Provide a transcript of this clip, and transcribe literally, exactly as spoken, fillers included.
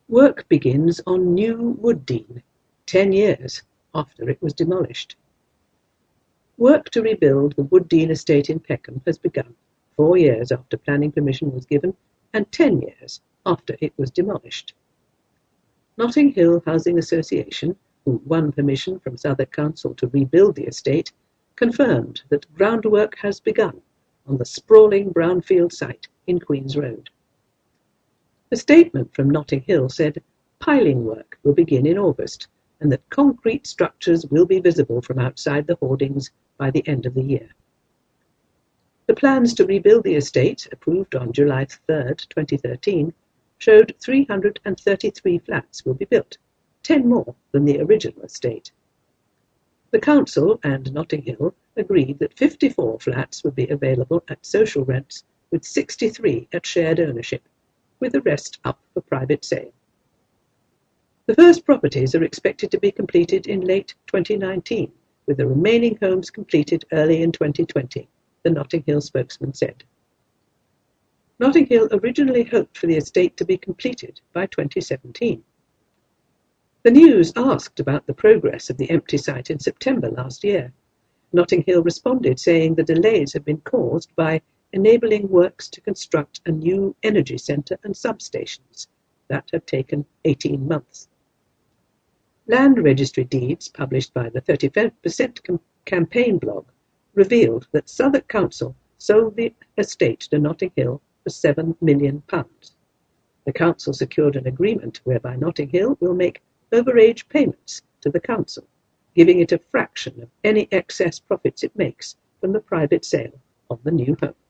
Work begins on new Wooddean, ten years after it was demolished. Work to rebuild the Wooddean estate in Peckham has begun, four years after planning permission was given and ten years after it was demolished. Notting Hill Housing Association, who won permission from Southwark Council to rebuild the estate, confirmed that groundwork has begun on the sprawling brownfield site in Queen's Road. The statement from Notting Hill said piling work will begin in August and that concrete structures will be visible from outside the hoardings by the end of the year. The plans to rebuild the estate, approved on July third, twenty thirteen, showed three hundred thirty-three flats will be built, ten more than the original estate. The council and Notting Hill agreed that fifty-four flats would be available at social rents, with sixty-three at shared ownership, with the rest up for private sale. The first properties are expected to be completed in late twenty nineteen, with the remaining homes completed early in twenty twenty, the Notting Hill spokesman said. Notting Hill originally hoped for the estate to be completed by twenty seventeen. The News asked about the progress of the empty site in September last year. Notting Hill responded, saying the delays have been caused by enabling works to construct a new energy centre and substations that have taken eighteen months. Land registry deeds published by the thirty-five percent campaign blog revealed that Southwark Council sold the estate to Notting Hill for seven million pounds. The council secured an agreement whereby Notting Hill will make overage payments to the council, giving it a fraction of any excess profits it makes from the private sale of the new home.